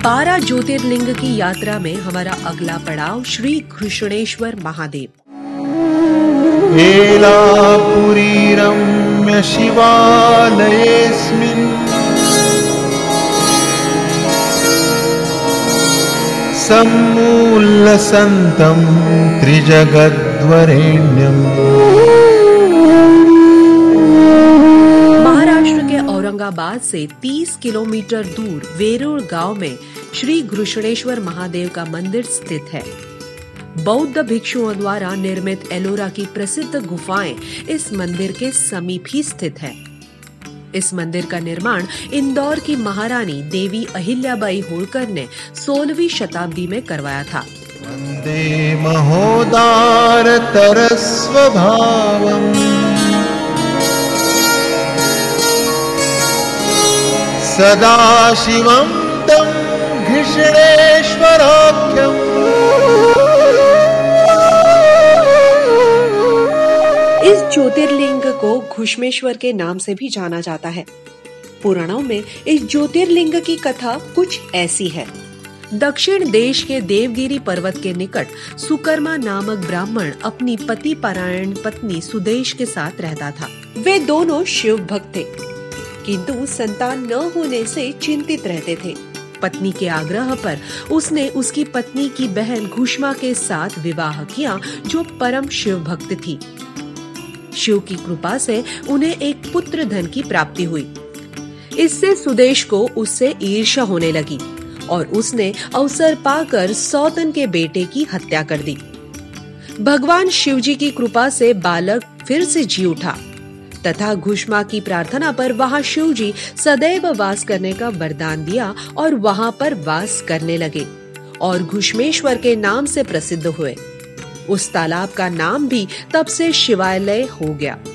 12 ज्योतिर्लिंग की यात्रा में हमारा अगला पड़ाव श्री घृष्णेश्वर महादेव। एलापुरी रम्य शिवालयेऽस्मिन् सम्मूलसन्तं त्रिजगद्वरेण्यम्। महाराष्ट्र के औरंगाबाद से 30 किलोमीटर दूर वेरूळ गांव में श्री घृष्णेश्वर महादेव का मंदिर स्थित है। बौद्ध भिक्षुओं द्वारा निर्मित एलोरा की प्रसिद्ध गुफाएं इस मंदिर के समीप ही स्थित है। इस मंदिर का निर्माण इंदौर की महारानी देवी अहिल्याबाई होळकर ने 16वीं शताब्दी में करवाया था। वन्दे महोदारतरस्वभावम् सदाशिवं तं घृष्णेश्वराख्यम्। इस ज्योतिर्लिंग को घृष्णेश्वर के नाम से भी जाना जाता है। पुराणों में इस ज्योतिर्लिंग की कथा कुछ ऐसी है। दक्षिण देश के देवगिरी पर्वत के निकट सुकर्मा नामक ब्राह्मण अपनी पति परायण पत्नी सुदेश के साथ रहता था। वे दोनों शिव भक्त थे, किंतु संतान न होने से चिंतित रहते थे। पत्नी के आग्रह पर उसने उसकी पत्नी की बहन घुष्मा के साथ विवाह किया, जो परम शिव भक्त थी। शिव की कृपा से उन्हें एक पुत्र धन की प्राप्ति हुई। इससे सुदेश को उससे ईर्ष्या होने लगी और उसने अवसर पाकर सौतन के बेटे की हत्या कर दी। भगवान शिवजी की कृपा से बालक फिर से जी उठा तथा घुष्मा की प्रार्थना पर वहां शिवजी सदैव वास करने का वरदान दिया और वहां पर वास करने लगे और घृष्णेश्वर के नाम से प्रसिद्ध हुए। उस तालाब का नाम भी तब से शिवालय हो गया।